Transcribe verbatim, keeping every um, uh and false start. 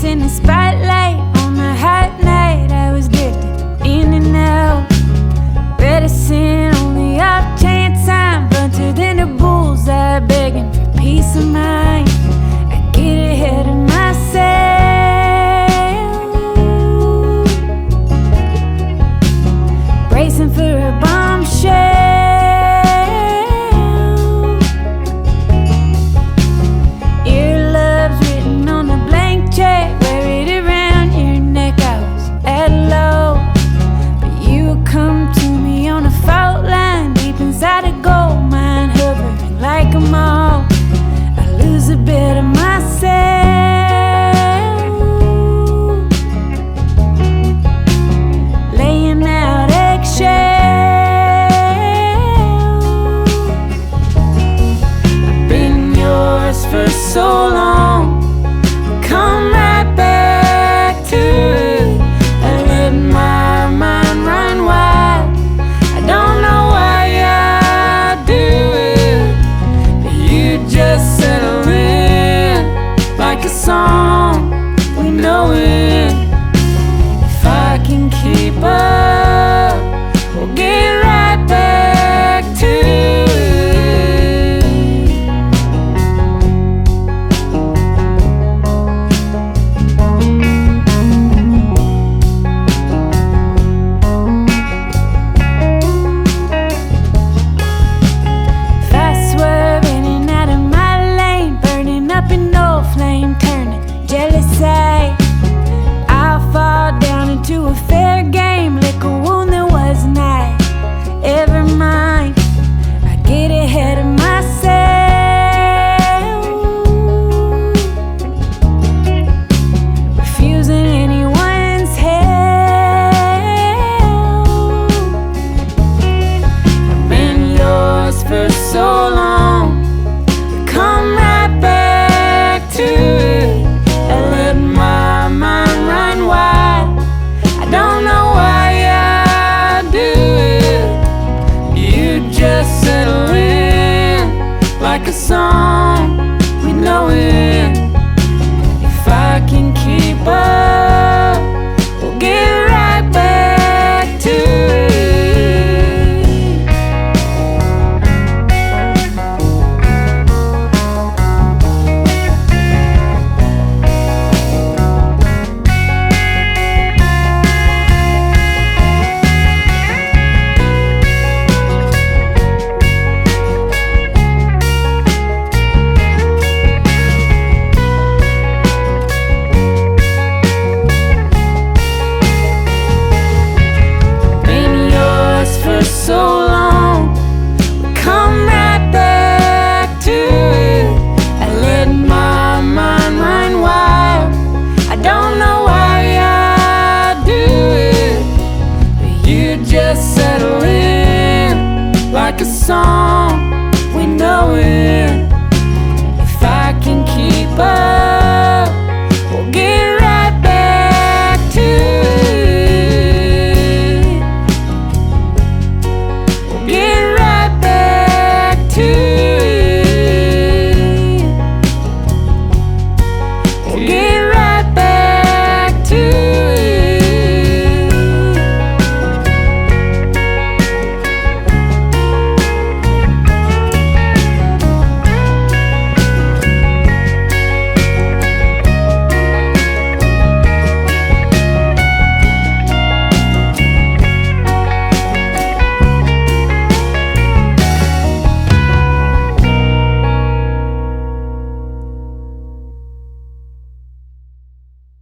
in the spotlight on a hot night. I was drifting in and out, reticent on the off chance I'm blunted in the bullseye, begging for peace of mind. I get ahead of myself, bracing for a bombshell. Inside a gold mine, hovering like a moth, I lose a bit of myself, laying out eggshells. I've been yours for so long, come right back to it. I let my mind run wild, I don't know just settle in like a song we know it.